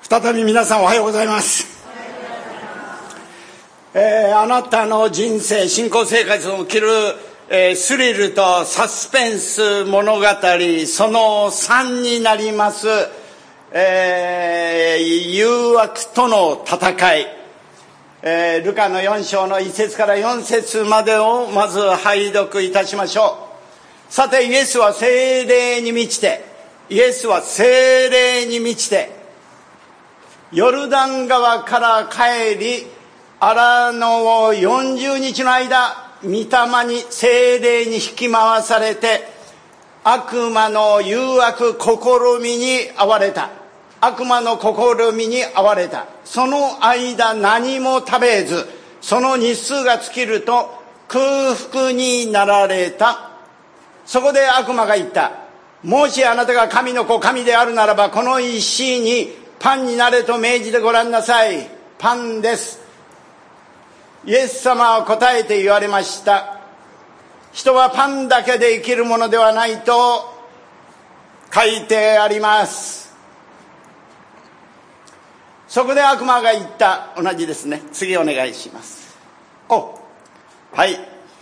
再び皆さんおはようございます。あなたの人生、信仰生活を生きる、スリルとサスペンス物語、その3になります、誘惑との戦い、ルカの4章の1節から4節までをまず拝読いたしましょう。さて、イエスは聖霊に満ちてヨルダン川から帰り、荒野を40日の間、御霊に聖霊に引き回されて、悪魔の誘惑試みに遭われた。その間何も食べず、その日数が尽きると空腹になられた。そこで悪魔が言った。もしあなたが神の子、神であるならば、この石にパンになれと命じてごらんなさい。パンです。イエス様は答えて言われました。人はパンだけで生きるものではないと書いてあります。そこで悪魔が言った。同じですね。次お願いします。はい。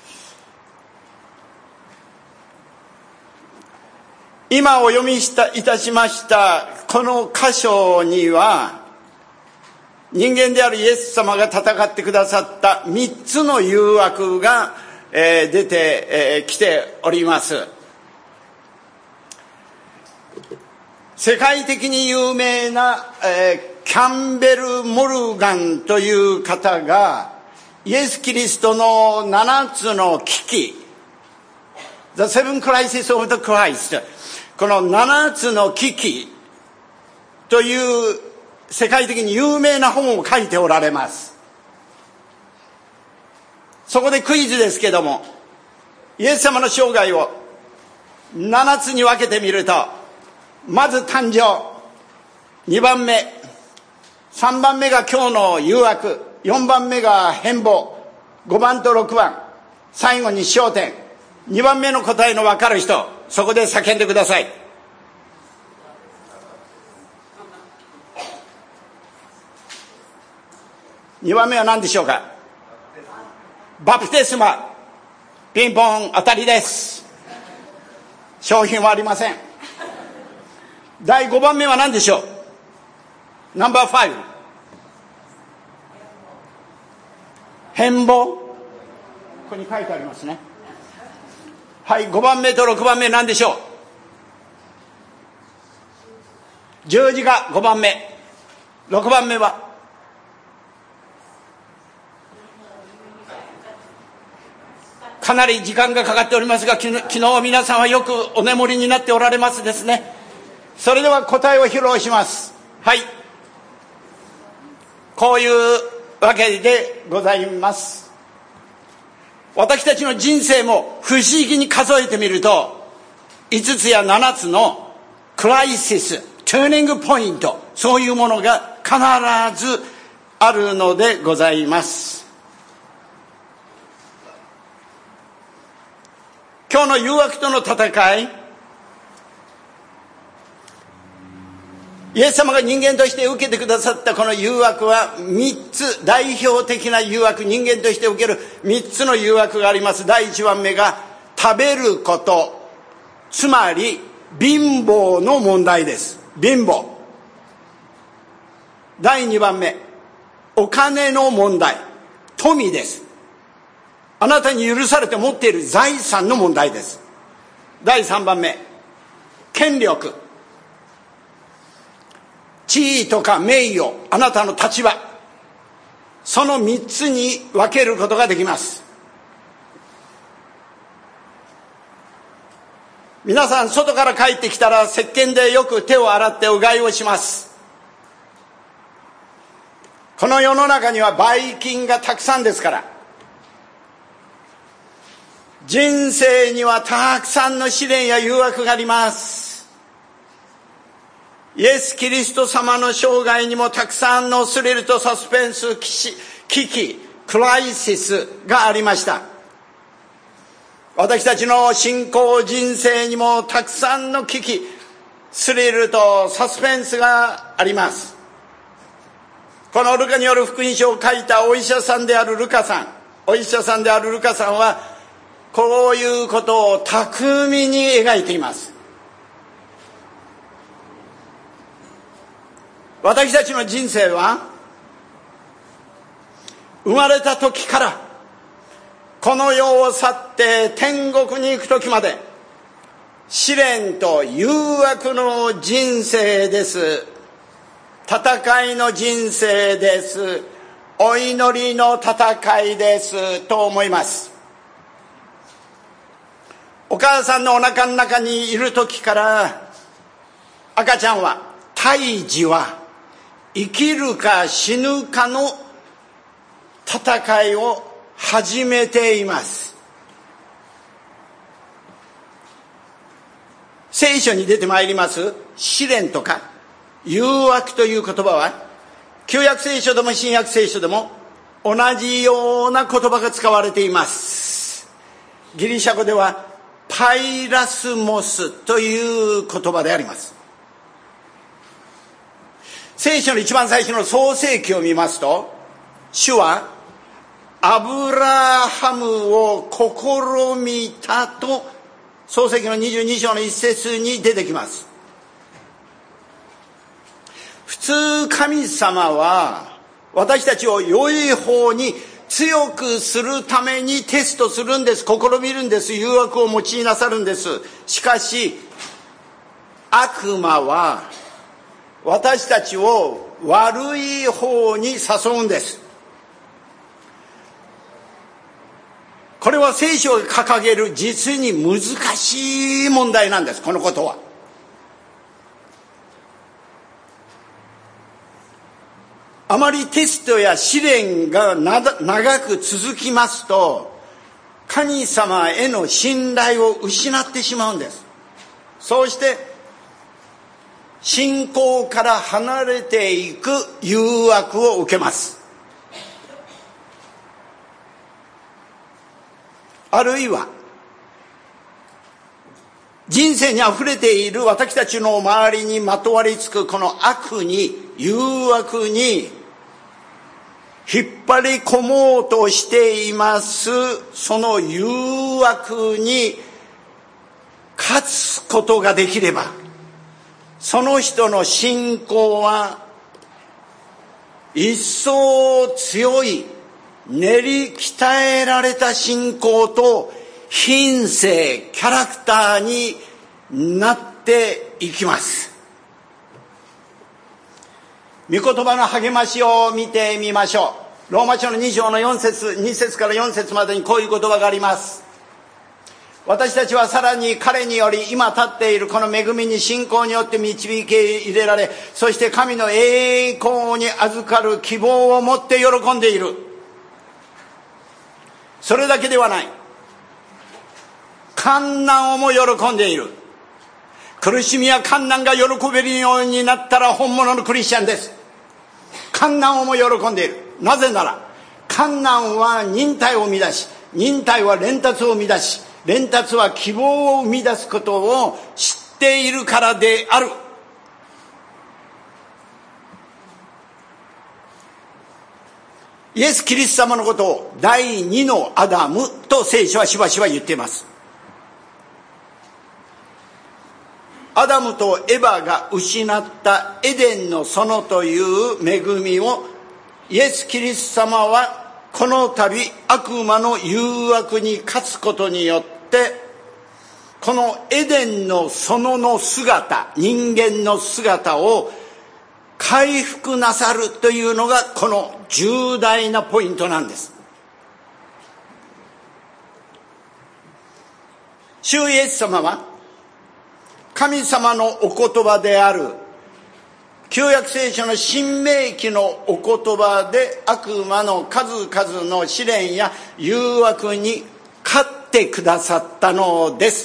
今お読みいたしましたこの箇所には、人間であるイエス様が戦ってくださった3つの誘惑が出てきております。世界的に有名なキャンベル・モルガンという方が、イエス・キリストの7つの危機、The Seven Crises of the Christ、この7つの危機という世界的に有名な本を書いておられます。そこでクイズですけども、イエス様の生涯を7つに分けてみると、まず誕生、2番目、3番目が今日の誘惑、4番目が変貌、5番と6番、最後に焦点。2番目の答えの分かる人、そこで叫んでください。2番目は何でしょうか？バプテスマ。ピンポン、当たりです。商品はありません。第5番目は何でしょう？ナンバー5。変貌。ここに書いてありますね。はい、5番目と6番目何でしょう？十字架。5番目。6番目はかなり時間がかかっておりますが、昨日皆さんはよくお眠りになっておられますですね。それでは答えを披露します。はい、こういうわけでございます。私たちの人生も不思議に数えてみると、5つや7つのクライシス、ターニングポイント、そういうものが必ずあるのでございます。今日の誘惑との戦い、イエス様が人間として受けてくださったこの誘惑は3つ、代表的な誘惑、人間として受ける3つの誘惑があります。第1番目が食べること、つまり貧乏の問題です。貧乏。第2番目、お金の問題、富です。あなたに許されて持っている財産の問題です。第3番目、権力、地位とか名誉、あなたの立場、その3つに分けることができます。皆さん、外から帰ってきたら石鹸でよく手を洗ってうがいをします。この世の中にはばい菌がたくさんですから、人生にはたくさんの試練や誘惑があります。イエス・キリスト様の生涯にもたくさんのスリルとサスペンス、危機、クライシスがありました。私たちの信仰人生にもたくさんの危機、スリルとサスペンスがあります。 このルカによる福音書を書いたお医者さんであるルカさんはこういうことを巧みに描いています。私たちの人生は生まれた時からこの世を去って天国に行く時まで試練と誘惑の人生です。戦いの人生です。お祈りの戦いですと思います。お母さんのお腹の中にいる時から赤ちゃんは胎児は生きるか死ぬかの戦いを始めています。聖書に出てまいります試練とか誘惑という言葉は旧約聖書でも新約聖書でも同じような言葉が使われています。ギリシャ語ではパイラスモスという言葉であります。聖書の一番最初の創世記を見ますと、主はアブラハムを試みたと創世記の22章の一節に出てきます。普通神様は私たちを良い方に強くするためにテストするんです。試みるんです。誘惑を用いなさるんです。しかし悪魔は私たちを悪い方に誘うんです。これは聖書が掲げる実に難しい問題なんです。このことはあまりテストや試練が長く続きますと神様への信頼を失ってしまうんです。そうして信仰から離れていく誘惑を受けます。あるいは人生にあふれている私たちの周りにまとわりつくこの悪に誘惑に引っ張り込もうとしています。その誘惑に勝つことができればその人の信仰は一層強い練り鍛えられた信仰と品性キャラクターになっていきます。御言葉の励ましを見てみましょう。ローマ書の2章の2節から4節までにこういう言葉があります。私たちはさらに彼により今立っているこの恵みに信仰によって導き入れられ、そして神の栄光に預かる希望を持って喜んでいる。それだけではない。患難をも喜んでいる。苦しみや患難が喜べるようになったら本物のクリスチャンです。患難をも喜んでいる。なぜなら患難は忍耐を生み出し、忍耐は連達を生み出し、連達は希望を生み出すことを知っているからである。イエス・キリスト様のことを第二のアダムと聖書はしばしば言っています。アダムとエバが失ったエデンの園という恵みをイエス・キリスト様はこの度悪魔の誘惑に勝つことによってこのエデンの園の姿、人間の姿を回復なさるというのがこの重大なポイントなんです。主イエス様は神様のお言葉である旧約聖書の新明記のお言葉で悪魔の数々の試練や誘惑に勝ってくださったのです。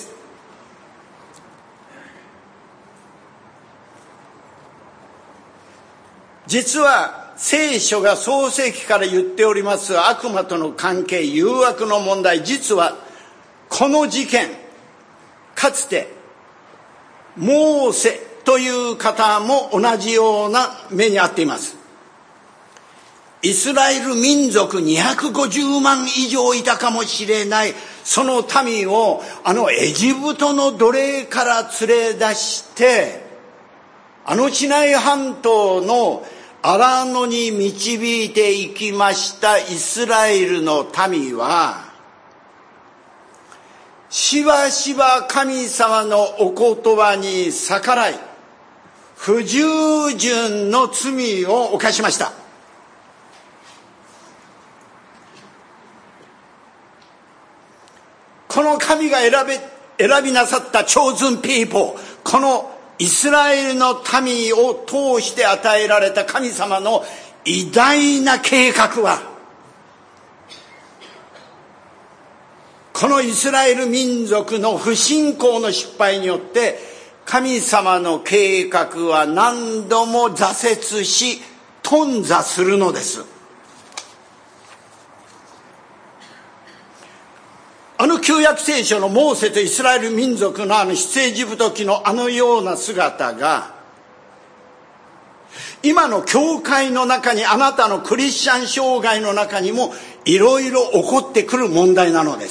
実は聖書が創世記から言っております悪魔との関係、誘惑の問題、実はこの事件かつてモーセという方も同じような目に遭っています。 イスラエル民族250万以上いたかもしれないその民をエジプトの奴隷から連れ出してシナイ半島の荒野に導いていきましたイスラエルの民はしばしば神様のお言葉に逆らい不従順の罪を犯しました。この神が選びなさったchosen people、このイスラエルの民を通して与えられた神様の偉大な計画は、このイスラエル民族の不信仰の失敗によって神様の計画は何度も挫折し頓挫するのです。旧約聖書のモーセとイスラエル民族の出エジプト記のような姿が今の教会の中に、あなたのクリスチャン生涯の中にもいろいろ起こってくる問題なのです。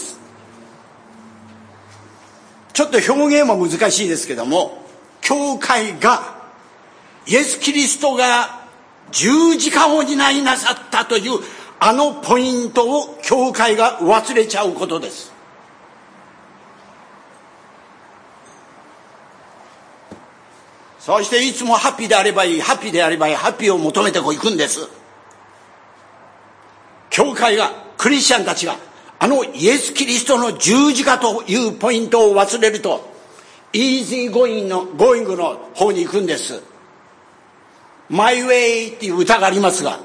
ちょっと表現も難しいですけども、教会がイエス・キリストが十字架を担いなさったというポイントを教会が忘れちゃうことです。そしていつもハッピーであればいい、ハッピーであればいい、ハッピーを求めていくんです。教会が、クリスチャンたちがイエス・キリストの十字架というポイントを忘れるとイージーゴーイングの方に行くんです。マイウェイっていう歌がありますが、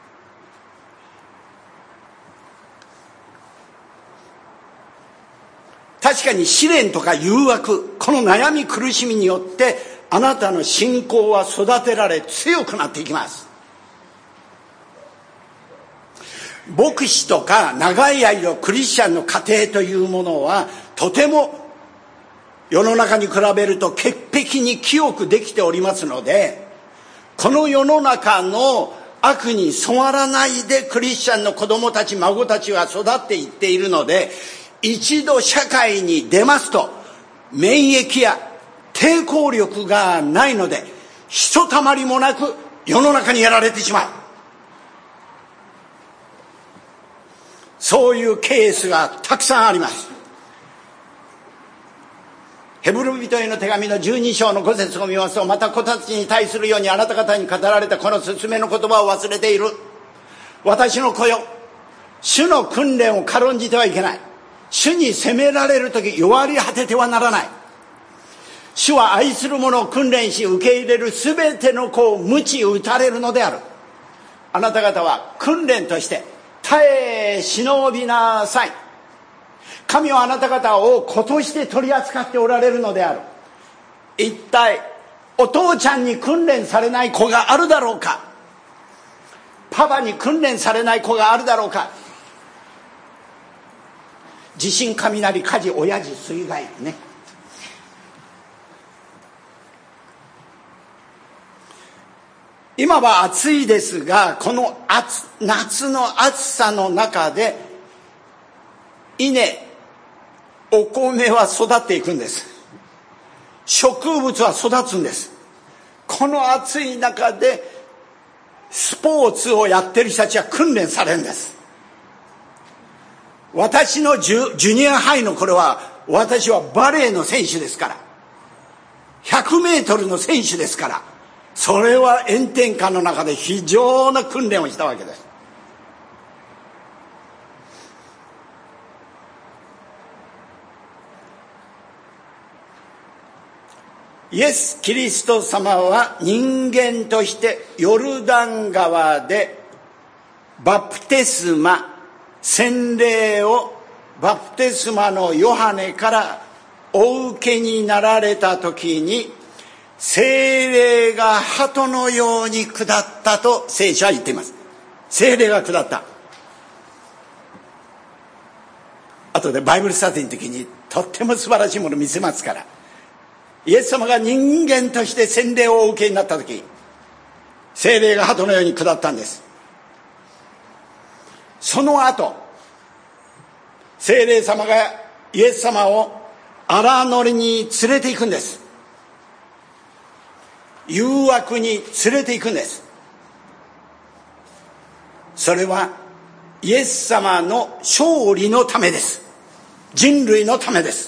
確かに試練とか誘惑、この悩み苦しみによってあなたの信仰は育てられ強くなっていきます。牧師とか長い間クリスチャンの家庭というものはとても世の中に比べると潔癖に清くできておりますので、この世の中の悪に染まらないでクリスチャンの子供たち孫たちは育っていっているので、一度社会に出ますと免疫や抵抗力がないのでひとたまりもなく世の中にやられてしまう、そういうケースがたくさんあります。ヘブル人への手紙の12章の5節を見ますと、また子たちに対するようにあなた方に語られたこの勧めの言葉を忘れている。私の子よ、主の訓練を軽んじてはいけない。主に責められるとき弱り果ててはならない。主は愛する者を訓練し受け入れるすべての子を鞭打たれるのである。あなた方は訓練として耐え忍びなさい。神はあなた方を子として取り扱っておられるのである。一体お父ちゃんに訓練されない子があるだろうか、パパに訓練されない子があるだろうか。地震、雷、火事、親父、水害ね。今は暑いですが、この夏の暑さの中で稲、お米は育っていくんです。植物は育つんです。この暑い中でスポーツをやってる人たちは訓練されるんです。私のジュニアハイの頃は、私はバレーの選手ですから、100メートルの選手ですから、それは炎天下の中で非常な訓練をしたわけです。イエス・キリスト様は人間としてヨルダン川でバプテスマ、洗礼をバプテスマのヨハネからお受けになられた時に、聖霊が鳩のように下ったと聖書は言っています。聖霊が下った。後でバイブルスタディの時にとっても素晴らしいものを見せますから。イエス様が人間として洗礼をお受けになった時、聖霊が鳩のように下ったんです。 その後、聖霊様がイエス様を荒野に連れて行くんです。誘惑に連れて行くんです。それはイエス様の勝利のためです。人類のためです。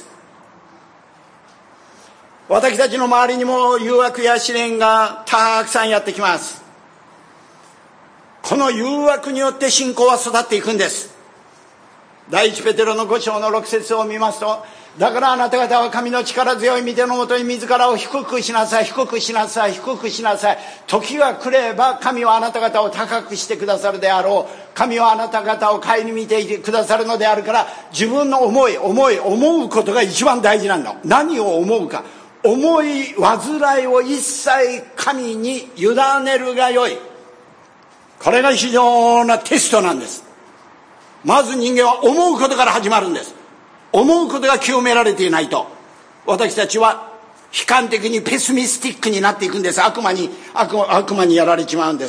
私たちの周りにも誘惑や試練がたくさんやってきます。この誘惑によって信仰は育っていくんです。第一ペテロの5章の6節を見ますと、だからあなた方は神の力強い御手のもとに自らを低くしなさい、低くしなさい、低くしなさい。時が来れば神はあなた方を高くしてくださるであろう。神はあなた方を顧みていてくださるのであるから、自分の思うことが一番大事なんだ。何を思うか。思い煩いを一切神に委ねるがよい。これが非常なテストなんです。まず人間は思うことから始まるんです。思うことが清められていないと、私たちは悲観的にペシミスティックになっていくんです。悪魔にやられちまうんです。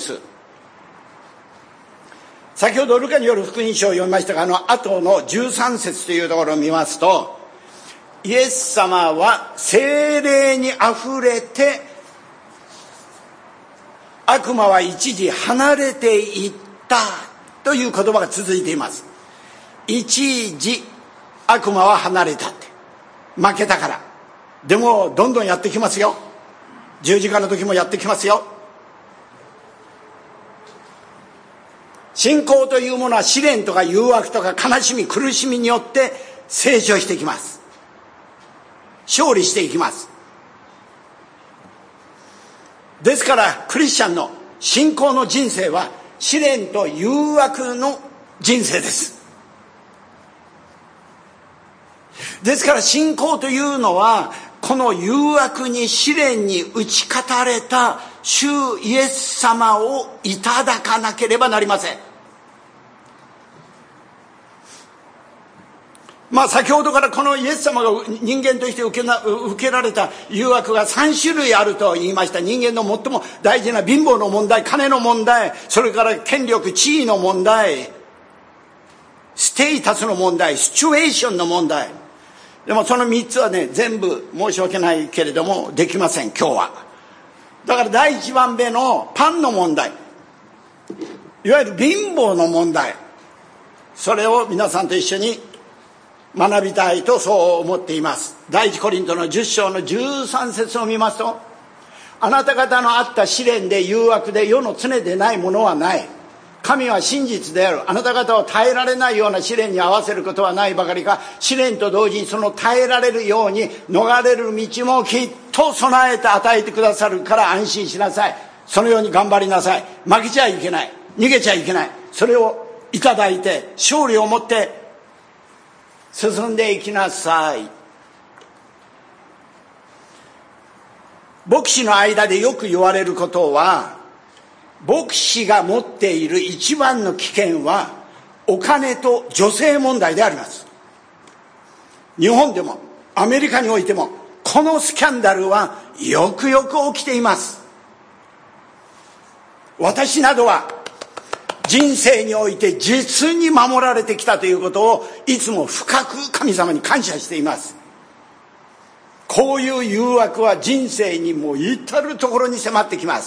先ほどルカによる福音書を読みましたが、後の13節というところを見ますと、イエス様は聖霊にあふれて、悪魔は一時離れていったという言葉が続いています。一時悪魔は離れたって、負けたから。でもどんどんやってきますよ。十字架の時もやってきますよ。信仰というものは試練とか誘惑とか悲しみ苦しみによって成長していきます。勝利していきます。ですからクリスチャンの信仰の人生は試練と誘惑の人生です。ですから信仰というのは、この誘惑に試練に打ち勝たれた主イエス様をいただかなければなりません。先ほどからこのイエス様が人間として受けられた誘惑が3種類あると言いました。人間の最も大事な貧乏の問題、金の問題、それから権力地位の問題、ステータスの問題、シチュエーションの問題。でもその3つはね、全部申し訳ないけれどもできません、今日は。だから第1番目のパンの問題、いわゆる貧乏の問題、それを皆さんと一緒に学びたいとそう思っています。第一コリントの10章の13節を見ますと、あなた方のあった試練で誘惑で世の常でないものはない。神は真実である。あなた方を耐えられないような試練に合わせることはないばかりか、試練と同時にその耐えられるように逃れる道もきっと備えて与えてくださるから安心しなさい。そのように頑張りなさい。負けちゃいけない。逃げちゃいけない。それをいただいて勝利を持って進んでいきなさい。牧師の間でよく言われることは、牧師が持っている一番の危険はお金と女性問題であります。日本でもアメリカにおいてもこのスキャンダルはよくよく起きています。私などは人生において実に守られてきたということをいつも深く神様に感謝しています。こういう誘惑は人生にも至るところに迫ってきます。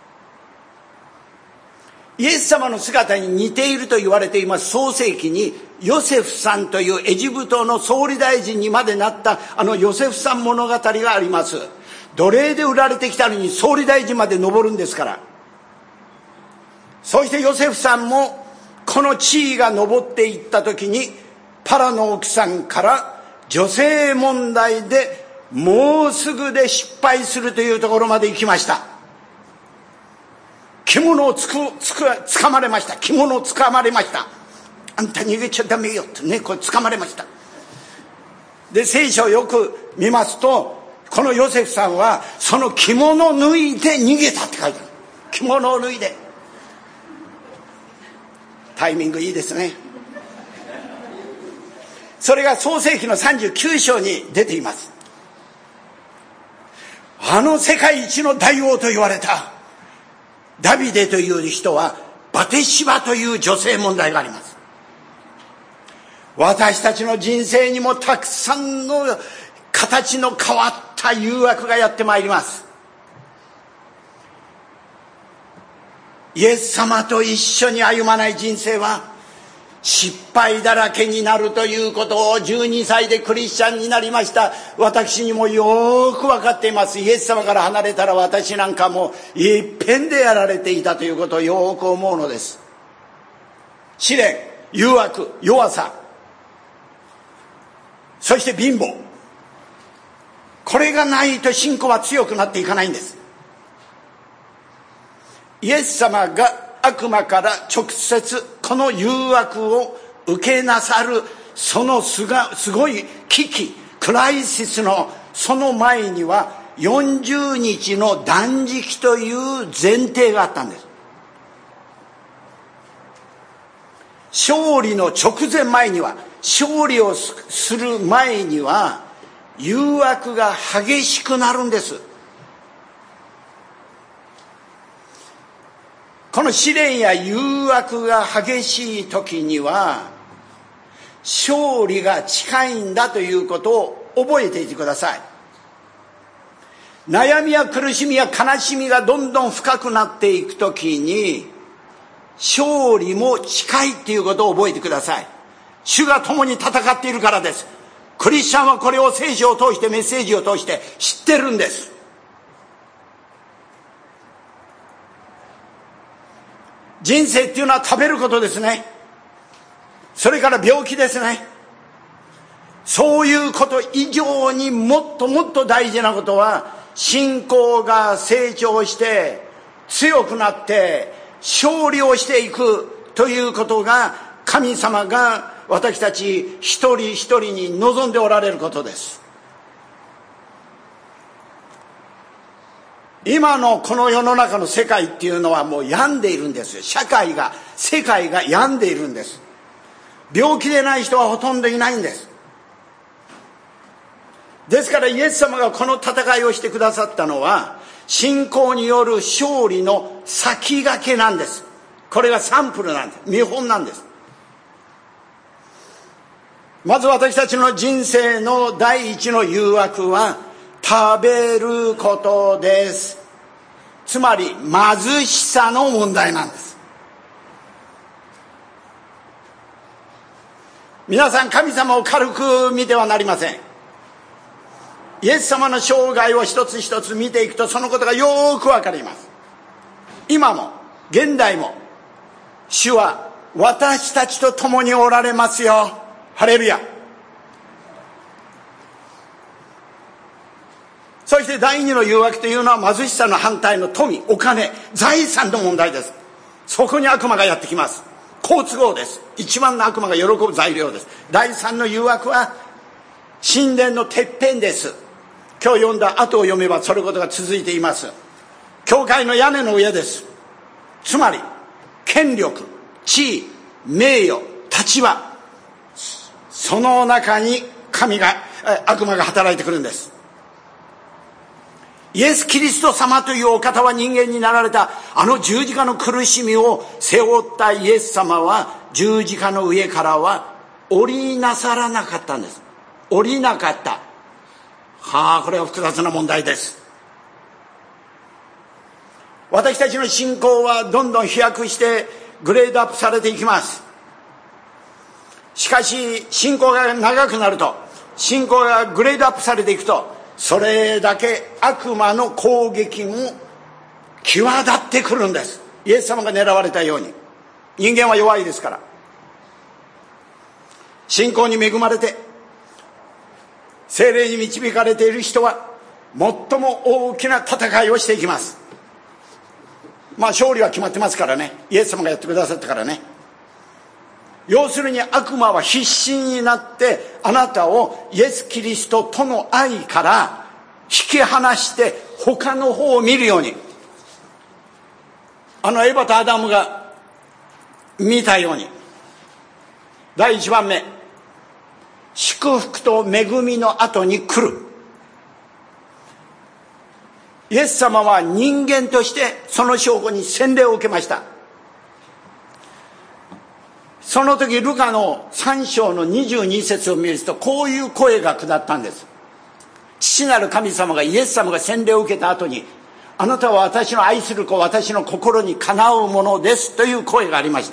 イエス様の姿に似ていると言われています創世記に、ヨセフさんというエジプトの総理大臣にまでなったヨセフさん物語があります。奴隷で売られてきたのに総理大臣まで上るんですから。そしてヨセフさんもこの地位が上っていった時に、パラの奥さんから女性問題でもうすぐで失敗するというところまで行きました。着物をつかまれました。着物をつかまれました。あんた逃げちゃダメよってね、これつかまれました。で、聖書をよく見ますと、このヨセフさんはその着物を脱いで逃げたって書いてある。着物を脱いで。タイミングいいですね。それが創世記の39章に出ています。世界一の大王と言われたダビデという人は、 バテシバという女性問題があります。私たちの人生にもたくさんの形の変わった誘惑がやってまいります。イエス様と一緒に歩まない人生は失敗だらけになるということを12歳でクリスチャンになりました私にもよく分かっています。イエス様から離れたら私なんかも一遍でやられていたということをよく思うのです。試練、誘惑、弱さ、そして貧乏、これがないと信仰は強くなっていかないんです。イエス様が悪魔から直接この誘惑を受けなさるそのすごい危機、クライシスのその前には40日の断食という前提があったんです。勝利の直前前には、勝利をする前には誘惑が激しくなるんです。この試練や誘惑が激しい時には勝利が近いんだということを覚えていてください。悩みや苦しみや悲しみがどんどん深くなっていく時に勝利も近いということを覚えてください。主が共に戦っているからです。クリスチャンはこれを聖書を通して、メッセージを通して知ってるんです。人生っていうのは食べることですね。それから病気ですね。そういうこと以上にもっともっと大事なことは、信仰が成長して強くなって勝利をしていくということが、神様が私たち一人一人に望んでおられることです。今のこの世の中の世界っていうのはもう病んでいるんですよ。世界が病んでいるんです。病気でない人はほとんどいないんです。ですからイエス様がこの戦いをしてくださったのは、信仰による勝利の先駆けなんです。これがサンプルなんです。見本なんです。まず私たちの人生の第一の誘惑は食べることです。つまり貧しさの問題なんです。皆さん、神様を軽く見てはなりません。イエス様の生涯を一つ一つ見ていくとそのことがよくわかります。今も現代も主は私たちと共におられますよ。ハレルヤ。そして第二の誘惑というのは貧しさの反対の富、お金、財産の問題です。そこに悪魔がやってきます。好都合です。一番の悪魔が喜ぶ材料です。第三の誘惑は神殿のてっぺんです。今日読んだ後を読めばそれことが続いています。教会の屋根の上です。つまり権力、地位、名誉、立場、その中に悪魔が働いてくるんです。イエス・キリスト様というお方は人間になられたあの十字架の苦しみを背負ったイエス様は十字架の上からは降りなさらなかったんです。降りなかった。これは複雑な問題です。私たちの信仰はどんどん飛躍してグレードアップされていきます。しかし信仰が長くなると、信仰がグレードアップされていくと、それだけ悪魔の攻撃も際立ってくるんです。イエス様が狙われたように。人間は弱いですから。信仰に恵まれて聖霊に導かれている人は最も大きな戦いをしていきます。勝利は決まってますからね。イエス様がやってくださったからね。要するに悪魔は必死になってあなたをイエス・キリストとの愛から引き離して他の方を見るように、エヴァとアダムが見たように。第一番目、祝福と恵みの後に来る。イエス様は人間としてその証拠に洗礼を受けました。 その時ルカの3章の22節を見ると、こういう声が下ったんです。父なる神様が、イエス様が洗礼を受けた後に、あなたは私の愛する子、私の心にかなうものですという声がありました。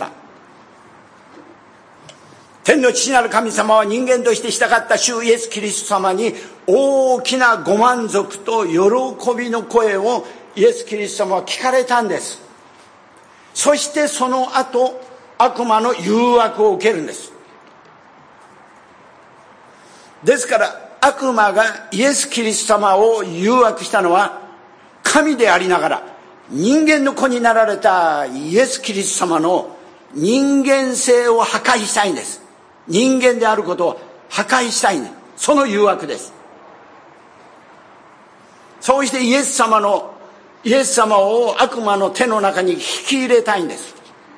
天の父なる神様は人間として従った主イエスキリスト様に大きなご満足と喜びの声をイエスキリスト様は聞かれたんです。そしてその後、悪魔の誘惑を受けるんです。ですから悪魔がイエスキリスト様を誘惑したのは、神でありながら人間の子になられたイエスキリスト様の人間性を破壊したいんです。人間であることを破壊したいんです。その誘惑です。そうしてイエス様を悪魔の手の中に引き入れたいんです。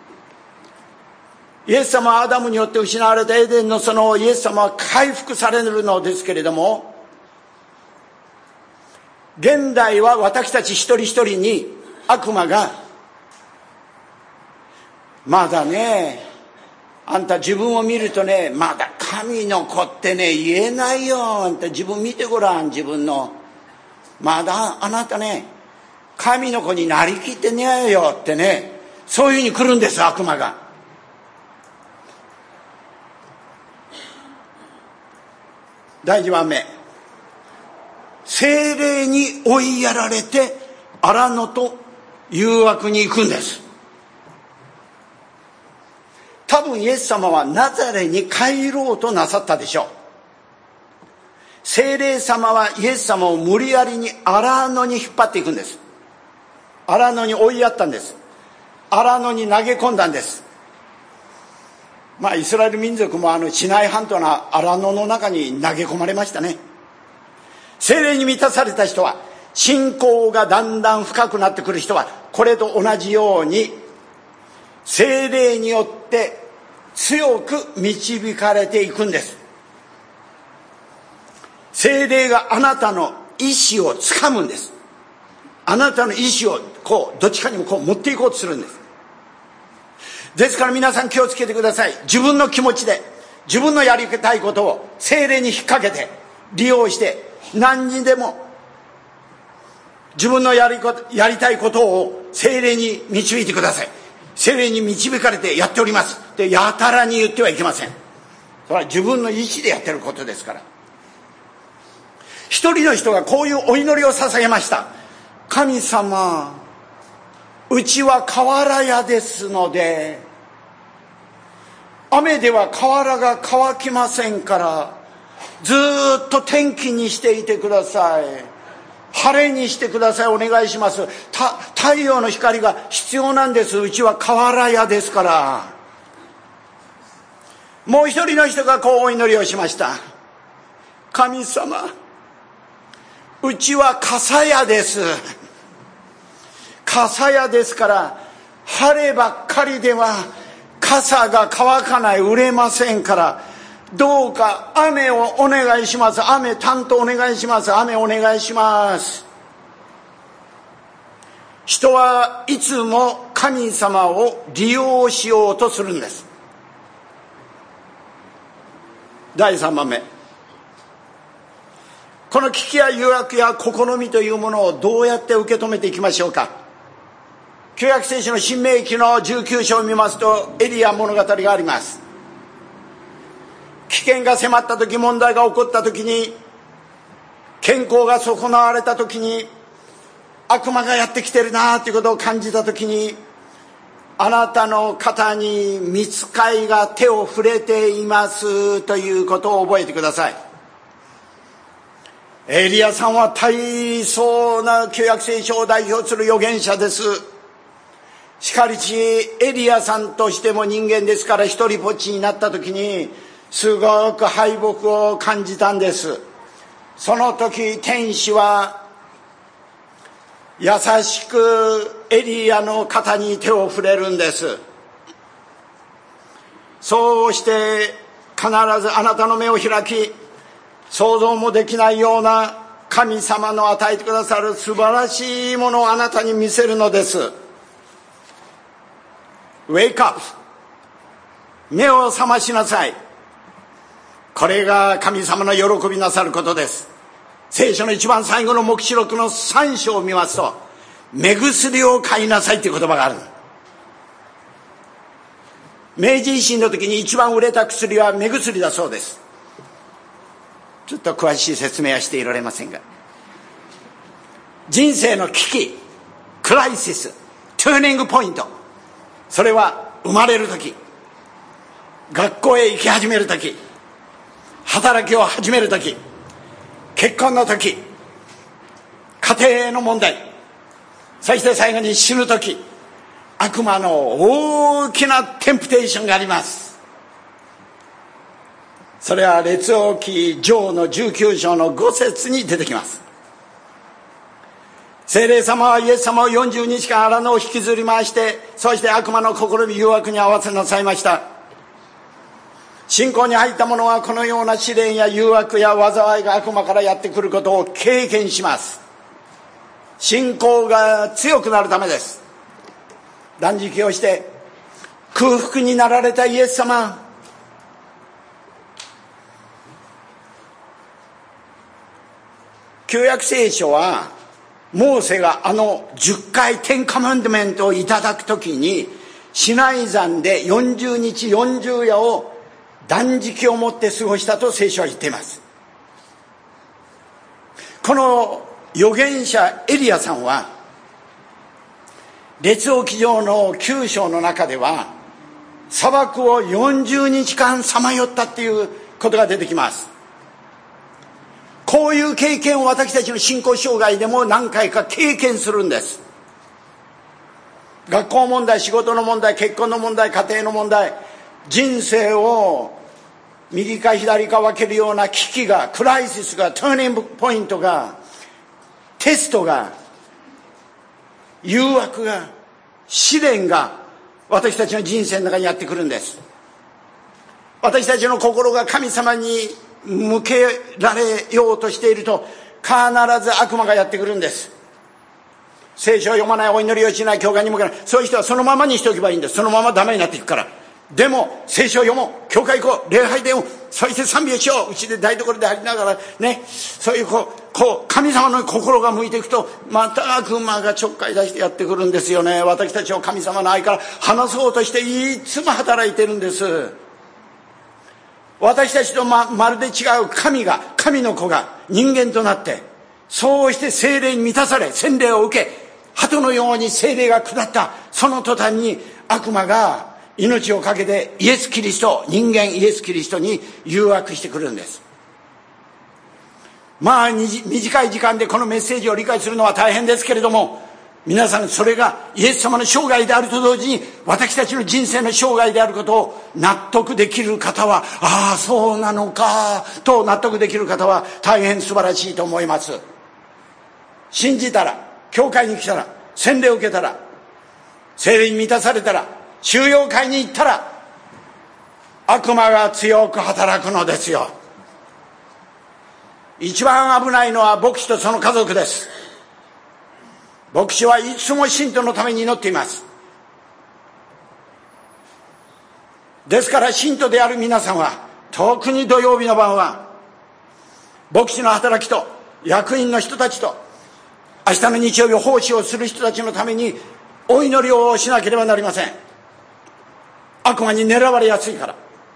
イエス様はアダムによって失われたエデンの園をイエス様は回復されるのですけれども、現代は私たち一人一人に悪魔が、まだね、あんた自分を見るとね、まだ神の子ってね言えないよ、あんた自分見てごらん、自分のまだあなたね神の子になりきってねえよってね、そういうふうに来るんです、悪魔が。第2番目、聖霊に追いやられて荒野と誘惑に行くんです。多分イエス様はナザレに帰ろうとなさったでしょう。聖霊様はイエス様を無理やりに荒野に引っ張っていくんです。荒野に追いやったんです。荒野に投げ込んだんです。イスラエル民族もシナイ半島の荒野の中に投げ込まれましたね。聖霊に満たされた人は、信仰がだんだん深くなってくる人は、これと同じように聖霊によって強く導かれていくんです。聖霊があなたの意志をつかむんです。あなたの意志をどっちかにも持っていこうとするんです。ですから皆さん気をつけてください。自分の気持ちで自分のやりたいことを聖霊に引っ掛けて利用して、何にでも自分のやりたいことを聖霊に導いてください。聖霊に導かれてやっておりますってやたらに言ってはいけません。それは自分の意志でやってることですから。一人の人がこういうお祈りを捧げました。神様、うちは瓦屋ですので、雨では瓦が乾きませんから、ずっと天気にしていてください。晴れにしてください、お願いします。太陽の光が必要なんです。うちは瓦屋ですから。もう一人の人がこうお祈りをしました。神様、うちは傘屋です。傘屋ですから、晴ればっかりでは傘が乾かない、売れませんから、どうか雨をお願いします。雨担当お願いします。雨お願いします。人はいつも神様を利用しようとするんです。第3番目、この危機や誘惑や試みというものをどうやって受け止めていきましょうか。旧約聖書の新明記の19章を見ますと、エリア物語があります。危険が迫った時、問題が起こった時に、健康が損なわれた時に、悪魔がやってきてるなということを感じた時に、あなたの肩に御使いが手を触れていますということを覚えてください。エリアさんは大層な旧約聖書を代表する預言者です。しかしエリアさんとしても人間ですから、一人ぼっちになった時にすごく敗北を感じたんです。その時天使は優しくエリアの肩に手を触れるんです。そうして必ずあなたの目を開き、想像もできないような神様の与えてくださる素晴らしいものをあなたに見せるのです。 Wake up! 目を覚ましなさい。これが神様の喜びなさることです。聖書の一番最後の黙示録の3章を見ますと、目薬を買いなさいという言葉がある。明治維新の時に一番売れた薬は目薬だそうです。ちょっと詳しい説明はしていられませんが、人生の危機、クライシス、トゥーニングポイント、それは生まれる時、学校へ行き始める時、働きを始める時、結婚の時、家庭の問題、そして最後に死ぬ時、悪魔の大きなテンプテーションがあります。それは列王記上の19章の5節に出てきます。聖霊様はイエス様を40日間荒野を引きずり回して、そして悪魔の試み誘惑に合わせなさいました。信仰に入った者はこのような試練や誘惑や災いが悪魔からやってくることを経験します。信仰が強くなるためです。断食をして空腹になられたイエス様、旧約聖書はモーセが10回10カマンドメントをいただくときに、シナイ山で40日40夜を断食をもって過ごしたと聖書は言っています。この預言者エリアさんは列王記上の9章の中では砂漠を40日間さまよったっていうことが出てきます。こういう経験を私たちの信仰生涯でも何回か経験するんです。学校問題、仕事の問題、結婚の問題、家庭の問題、人生を右か左か分けるような危機が、クライシスが、ターニングポイントが、テストが、誘惑が、試練が私たちの人生の中にやってくるんです。私たちの心が神様に向けられようとしていると、必ず悪魔がやってくるんです。聖書を読まない、お祈りをしない、教会に向けない、そういう人はそのままにしておけばいいんです。そのままダメになっていくから。でも聖書を読もう、教会行こう、礼拝でよう、そして賛美をしよう、うちで台所でありながらね、そういう神様の心が向いていくと、また悪魔がちょっかい出してやってくるんですよね。私たちを神様の愛から離そうとしていつも働いてるんです。私たちとまるで違う神の子が人間となって、そうして聖霊に満たされ、洗礼を受け、鳩のように聖霊が下った、その途端に悪魔が命を懸けてイエス・キリスト、人間イエス・キリストに誘惑してくるんです。短い時間でこのメッセージを理解するのは大変ですけれども、皆さんそれがイエス様の生涯であると同時に私たちの人生の生涯であることを納得できる方は、ああそうなのかと納得できる方は大変素晴らしいと思います。信じたら、教会に来たら、洗礼を受けたら、聖霊に満たされたら、収容会に行ったら、悪魔が強く働くのですよ。一番危ないのは牧師とその家族です。牧師はいつも信徒のために祈っています。ですから信徒である皆さんは、特に土曜日の晩は牧師の働きと役員の人たちと明日の日曜日奉仕をする人たちのためにお祈りをしなければなりません。悪魔に狙われやすいから、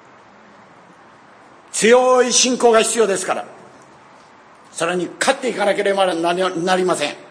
強い信仰が必要ですから、さらに勝っていかなければなりません。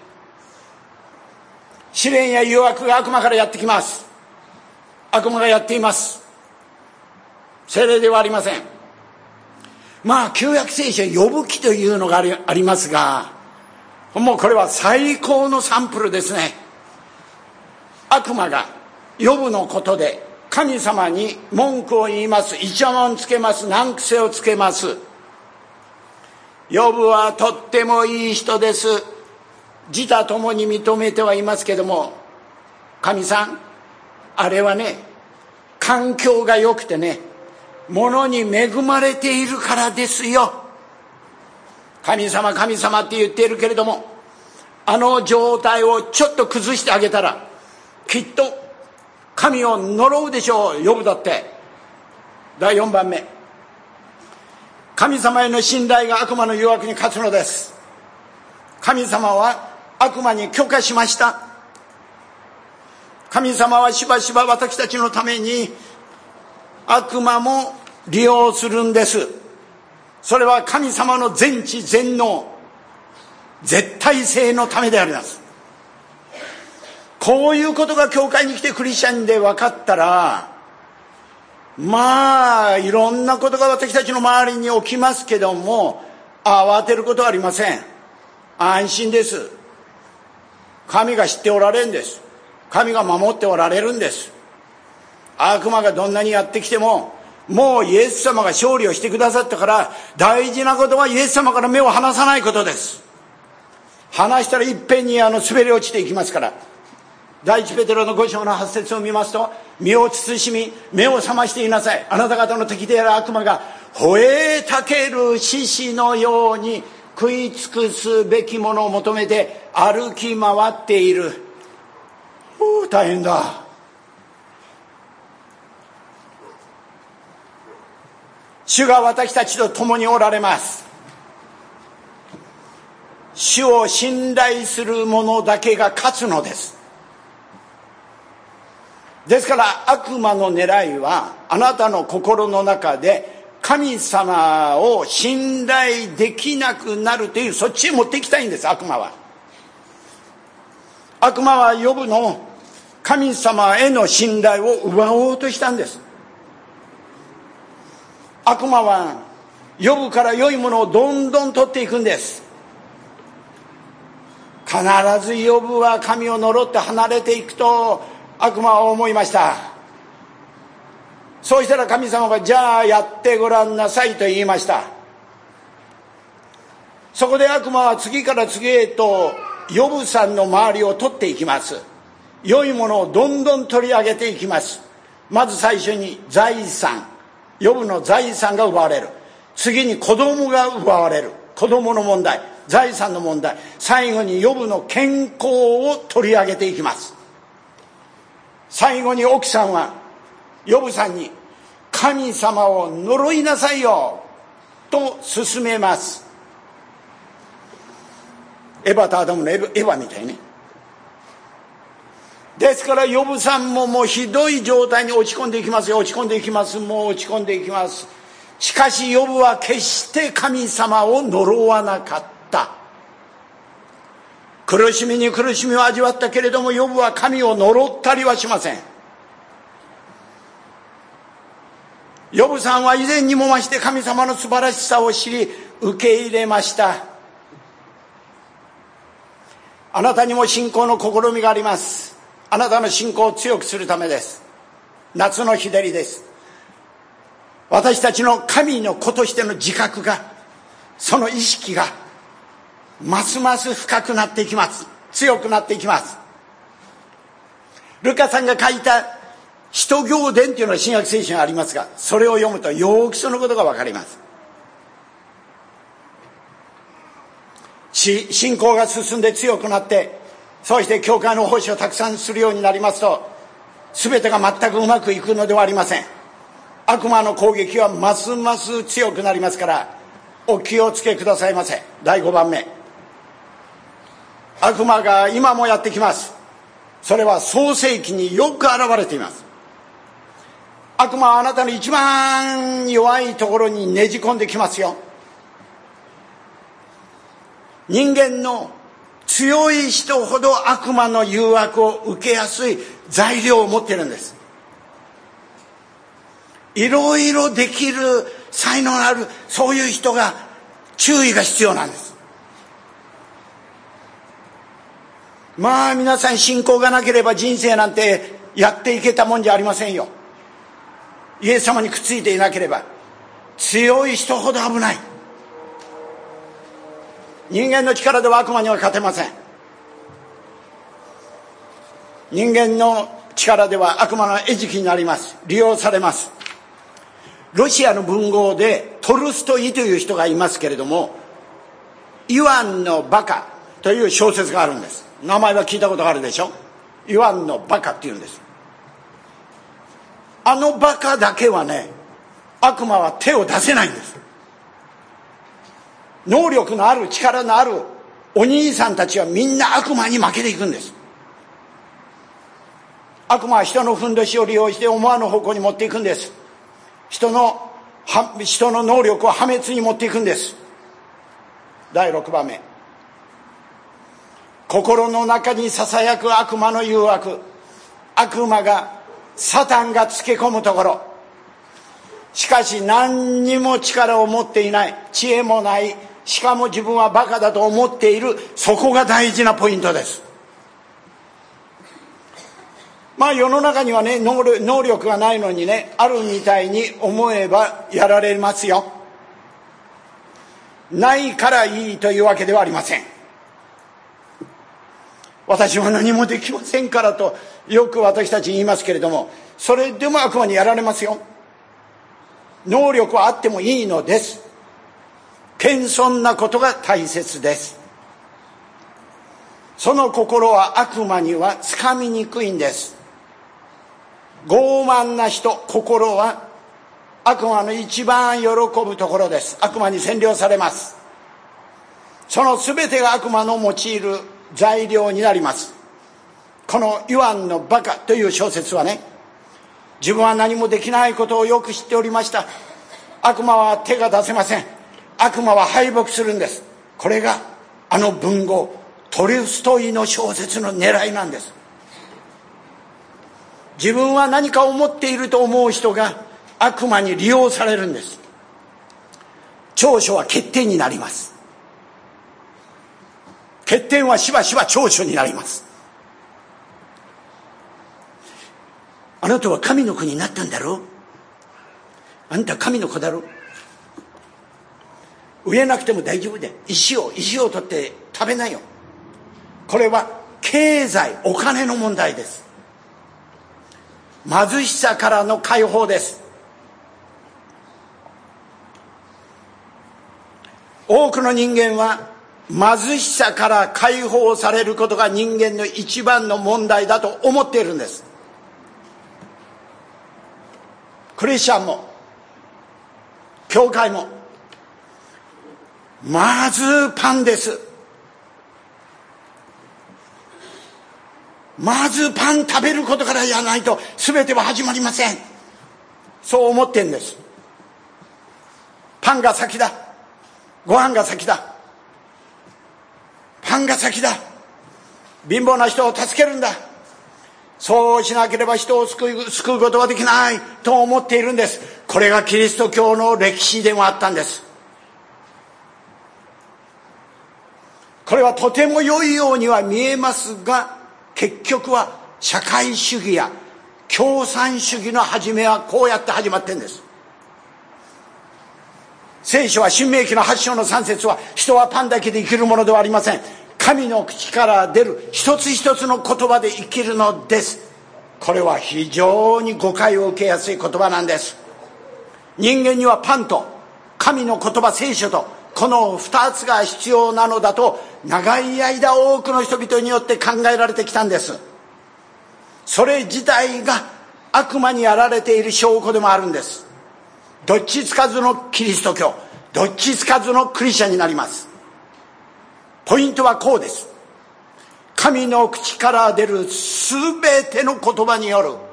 試練や誘惑が悪魔からやってきます。悪魔がやっています。聖霊ではありません。旧約聖書呼ぶ記というのがありますが、もうこれは最高のサンプルですね。悪魔がヨブのことで神様に文句を言います。イチャモンつけます。難癖をつけます。ヨブはとってもいい人です。自他ともに認めてはいますけども、神さん、あれはね、環境が良くてね、物に恵まれているからですよ。神様神様って言っているけれども、あの状態をちょっと崩してあげたら、きっと神を呪うでしょう。ヨブだって第4番目、神様への信頼が悪魔の誘惑に勝つのです。神様は悪魔に許可しました。神様はしばしば私たちのために悪魔も利用するんです。それは神様の全知全能、絶対性のためであります。こういうことが教会に来てクリスチャンで分かったら、いろんなことが私たちの周りに起きますけども、慌てることはありません。安心です。神が知っておられるんです。神が守っておられるんです。悪魔がどんなにやってきても、もうイエス様が勝利をしてくださったから、大事なことはイエス様から目を離さないことです。離したらいっぺんに滑り落ちていきますから。第一ペテロの5章の8節を見ますと、身を慎み目を覚ましていなさい。あなた方の敵である悪魔が吠えたける獅子のように食い尽くすべきものを求めて歩き回っている。大変だ。主が私たちと共におられます。主を信頼する者だけが勝つのです。ですから悪魔の狙いは、あなたの心の中で神様を信頼できなくなるという、そっちへ持っていきたいんです。悪魔はヨブの神様への信頼を奪おうとしたんです。悪魔はヨブから良いものをどんどん取っていくんです。必ずヨブは神を呪って離れていくと悪魔は思いました。そうしたら神様が、じゃあやってごらんなさいと言いました。そこで悪魔は次から次へとヨブさんの周りを取っていきます。良いものをどんどん取り上げていきます。まず最初に財産、ヨブの財産が奪われる。次に子供が奪われる。子供の問題、財産の問題、最後にヨブの健康を取り上げていきます。最後に奥さんはヨブさんに、神様を呪いなさいよと勧めます。エバとアダムのエバみたいね。ですからヨブさんももうひどい状態に落ち込んでいきますよ。落ち込んでいきます。もう落ち込んでいきます。しかしヨブは決して神様を呪わなかった。苦しみに苦しみを味わったけれども、ヨブは神を呪ったりはしません。ヨブさんは以前にも増して神様の素晴らしさを知り、受け入れました。あなたにも信仰の試みがあります。あなたの信仰を強くするためです。夏の日照りです。私たちの神の子としての自覚が、その意識がますます深くなっていきます。強くなっていきます。ルカさんが書いた使徒行伝というのは新約聖書にありますが、それを読むとよくそのことが分かります。信仰が進んで強くなって、そして教会の奉仕をたくさんするようになりますと、全てが全くうまくいくのではありません。悪魔の攻撃はますます強くなりますから、お気をつけくださいませ。第5番目、悪魔が今もやってきます。それは創世記によく現れています。悪魔はあなたの一番弱いところにねじ込んできますよ。人間の強い人ほど悪魔の誘惑を受けやすい材料を持っているんです。いろいろできる才能のある、そういう人が注意が必要なんです。皆さん信仰がなければ人生なんてやっていけたもんじゃありませんよ。イエス様にくっついていなければ。強い人ほど危ない。人間の力では悪魔には勝てません。人間の力では悪魔の餌食になります。利用されます。ロシアの文豪でトルストイという人がいますけれども、イワンのバカという小説があるんです。名前は聞いたことがあるでしょ。イワンのバカっていうんです。あのバカだけはね、 悪魔は手を出せないんです。能力のある力のあるお兄さんたちはみんな悪魔に負けていくんです。悪魔は人のふんどしを利用して思わぬ方向に持っていくんです。人の能力を破滅に持っていくんです。第6番目、心の中にささやく悪魔の誘惑。悪魔がサタンがつけ込むところ、しかし何にも力を持っていない、知恵もない、しかも自分はバカだと思っている、そこが大事なポイントです。世の中にはね、能力がないのにね、あるみたいに思えばやられますよ。ないからいいというわけではありません。私は何もできませんからとよく私たち言いますけれども、それでも悪魔にやられますよ。能力はあってもいいのです。謙遜なことが大切です。その心は悪魔にはつかみにくいんです。傲慢な人、心は悪魔の一番喜ぶところです。悪魔に占領されます。その全てが悪魔の用いる材料になります。このイワンのバカという小説はね、自分は何もできないことをよく知っておりました。悪魔は手が出せません。悪魔は敗北するんです。これがあの文豪トルストイの小説の狙いなんです。自分は何かを持っていると思う人が悪魔に利用されるんです。長所は欠点になります。欠点はしばしば長所になります。あなたは神の子になったんだろう、あんた神の子だろう、植えなくても大丈夫だよ、石を取って食べなよ。これは経済、お金の問題です。貧しさからの解放です。多くの人間は貧しさから解放されることが人間の一番の問題だと思っているんです。クリスチャンも教会もまずパンです。まずパン食べることからやらないと全ては始まりません。そう思ってんです。パンが先だ、ご飯が先だ、パンが先だ、貧乏な人を助けるんだ、そうしなければ人を救うことはできないと思っているんです。これがキリスト教の歴史でもあったんです。これはとても良いようには見えますが、結局は社会主義や共産主義の始めはこうやって始まってるんです。聖書は新明記の8章の3節は、人はパンだけで生きるものではありません、神の口から出る一つ一つの言葉で生きるのです。これは非常に誤解を受けやすい言葉なんです。人間にはパンと神の言葉、聖書とこの2つが必要なのだと長い間多くの人々によって考えられてきたんです。それ自体が悪魔にやられている証拠でもあるんです。どっちつかずのキリスト教、どっちつかずのクリスチャンになります。ポイントはこうです。神の口から出るすべての言葉による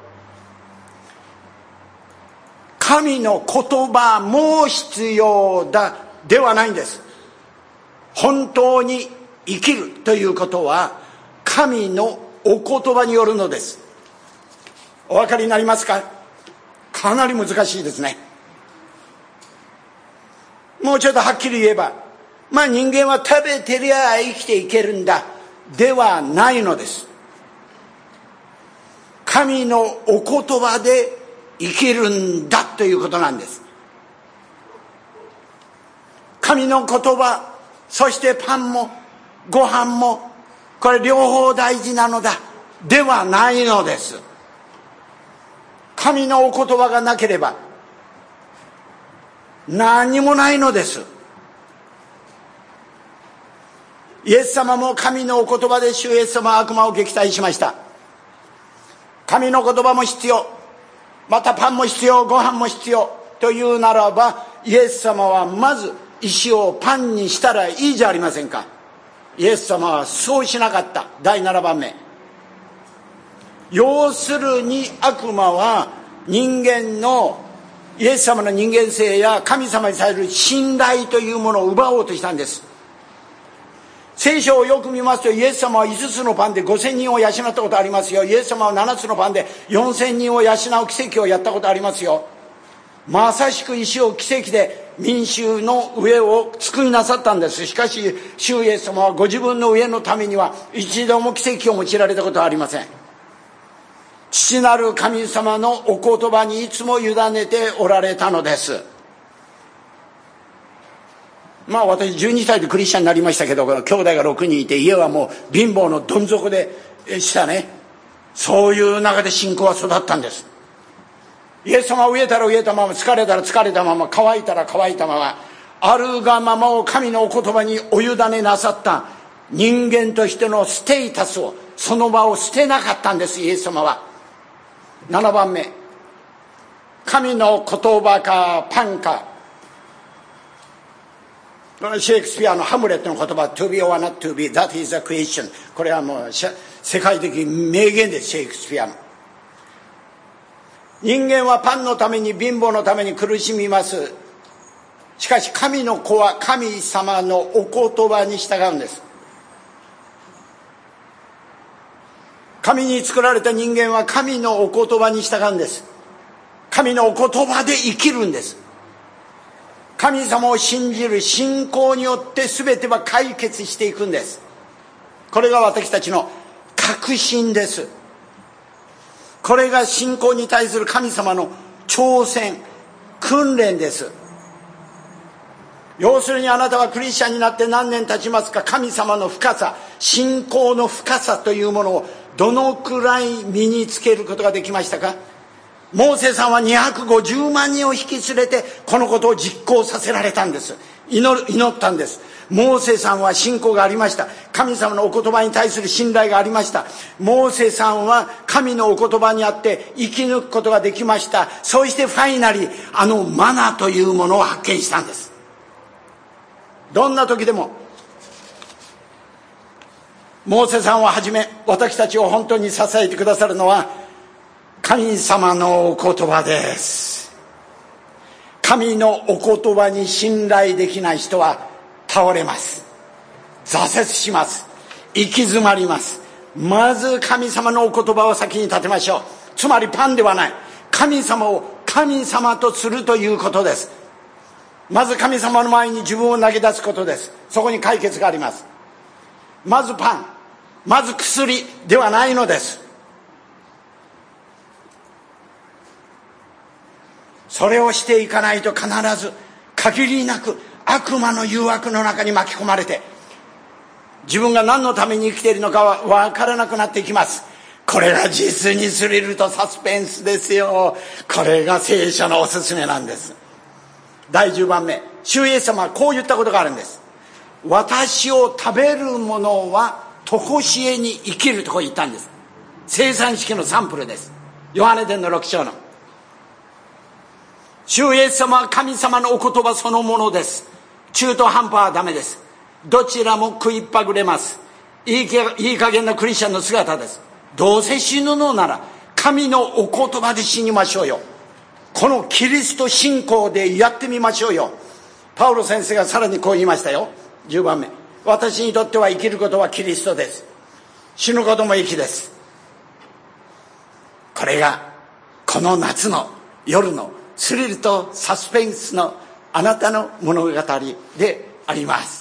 神の言葉も必要だではないんです。本当に生きるということは神のお言葉によるのです。お分かりになりますか？かなり難しいですね。もうちょっとはっきり言えば、人間は食べてりゃ生きていけるんだではないのです。神のお言葉で生きるんだということなんです。神の言葉、そしてパンもご飯もこれ両方大事なのだではないのです。神のお言葉がなければ何もないのです。イエス様も神のお言葉で主イエス様は悪魔を撃退しました。神の言葉も必要、またパンも必要、ご飯も必要、 というならば、イエス様はまず石をパンにしたらいいじゃありませんか。イエス様はそうしなかった。第7番目、要するに悪魔は人間のイエス様の人間性や神様に対する信頼というものを奪おうとしたんです。聖書をよく見ますと、イエス様は5つのパンで5000人を養ったことありますよ。イエス様は7つのパンで4000人を養う奇跡をやったことありますよ。まさしく石を奇跡で民衆の上を救いなさったんです。しかし主イエス様はご自分の上のためには一度も奇跡を用いられたことはありません。父なる神様のお言葉にいつも委ねておられたのです。私12歳でクリスチャンになりましたけど、兄弟が6人いて、家はもう貧乏のどん底でしたね。そういう中で信仰は育ったんです。イエス様は飢えたら飢えたまま、疲れたら疲れたまま、乾いたら乾いたまま、あるがままを神のお言葉にお委ねなさった人間としてのステータスを、その場を捨てなかったんです、イエス様は。7番目、神の言葉かパンか。シェイクスピアのハムレットの言葉、to be or not to be, that is the question。 これはもう世界的名言です。シェイクスピアの。人間はパンのために、貧乏のために苦しみます。しかし神の子は神様のお言葉に従うんです。神に作られた人間は神のお言葉に従うんです。神のお言葉で生きるんです。神様を信じる信仰によって全ては解決していくんです。これが私たちの確信です。これが信仰に対する神様の挑戦、訓練です。要するにあなたはクリスチャンになって何年経ちますか。神様の深さ、信仰の深さというものをどのくらい身につけることができましたか。モーセさんは250万人を引き連れてこのことを実行させられたんです。祈ったんです。モーセさんは信仰がありました。神様のお言葉に対する信頼がありました。モーセさんは神のお言葉にあって生き抜くことができました。そしてファイナリー、マナというものを発見したんです。どんな時でもモーセさんをはじめ私たちを本当に支えてくださるのは神様のお言葉です。神のお言葉に信頼できない人は倒れます。挫折します。行き詰まります。まず神様のお言葉を先に立てましょう。つまりパンではない、神様を神様とするということです。まず神様の前に自分を投げ出すことです。そこに解決があります。まずパン、まず薬ではないのです。それをしていかないと必ず限りなく悪魔の誘惑の中に巻き込まれて、自分が何のために生きているのかは分からなくなっていきます。これが実にスリルとサスペンスですよ。これが聖書のおすすめなんです。第10番目、主イエス様はこう言ったことがあるんです。私を食べる者は常しえに生きるとこう言ったんです。生産式のサンプルです。ヨハネ伝の6章の。主イエス様は神様のお言葉そのものです。中途半端はダメです。どちらも食いっぱぐれます。いい加減なクリスチャンの姿です。どうせ死ぬのなら神のお言葉で死にましょうよ。このキリスト信仰でやってみましょうよ。パウロ先生がさらにこう言いましたよ。10番目、私にとっては生きることはキリストです。死ぬことも生きです。これがこの夏の夜のスリルとサスペンスのあなたの物語であります。